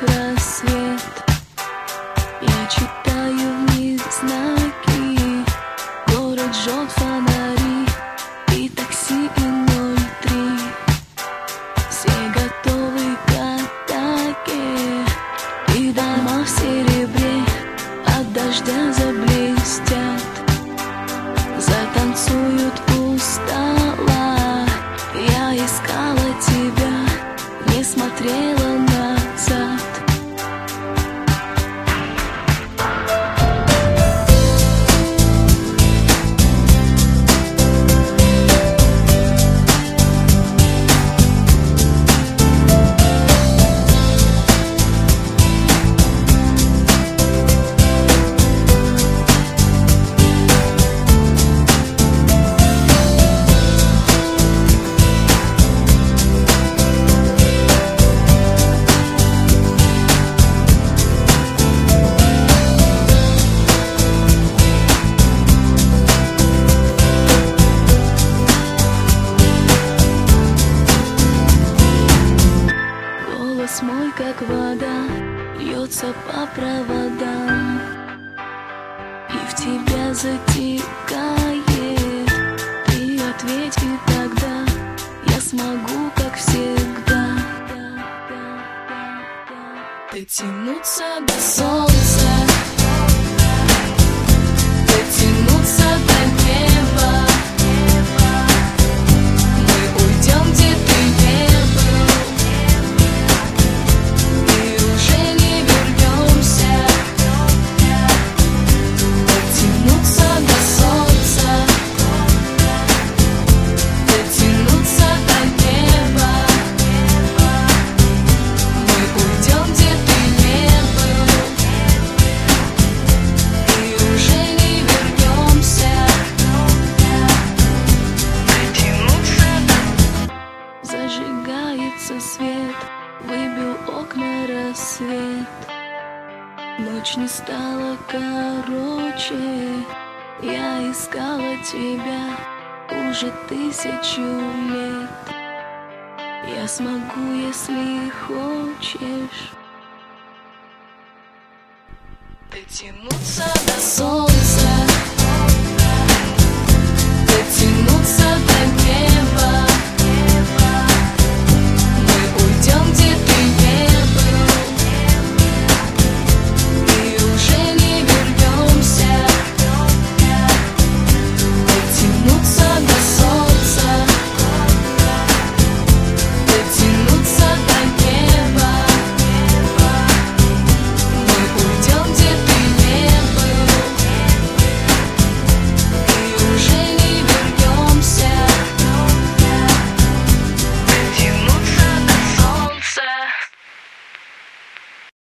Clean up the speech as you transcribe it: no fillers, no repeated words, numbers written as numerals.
рассвет. Я читаю в них знаки, город жжет фонари и такси и 03. Все готовы к атаке, и дома в серебре от дождя заблестят. Затанцуют у стола. Я искала тебя, не смотрела назад. Голос мой, как вода, льется по проводам, и в тебя затекает. Ты ответь, и тогда я смогу, как всегда, дотянуться до солнца, дотянуться до неба. Мы уйдем, где ты не был, и уже не вернемся. Дотянуться до солнца, дотянуться до неба. Мы уйдем, где ты не был, и уже не вернемся. Дотянуться до... Зажигается свет, выбил окна рассвет. Ночь не стала короче. Я искала тебя уже 1000 лет. Я смогу, если хочешь, дотянуться до солнца.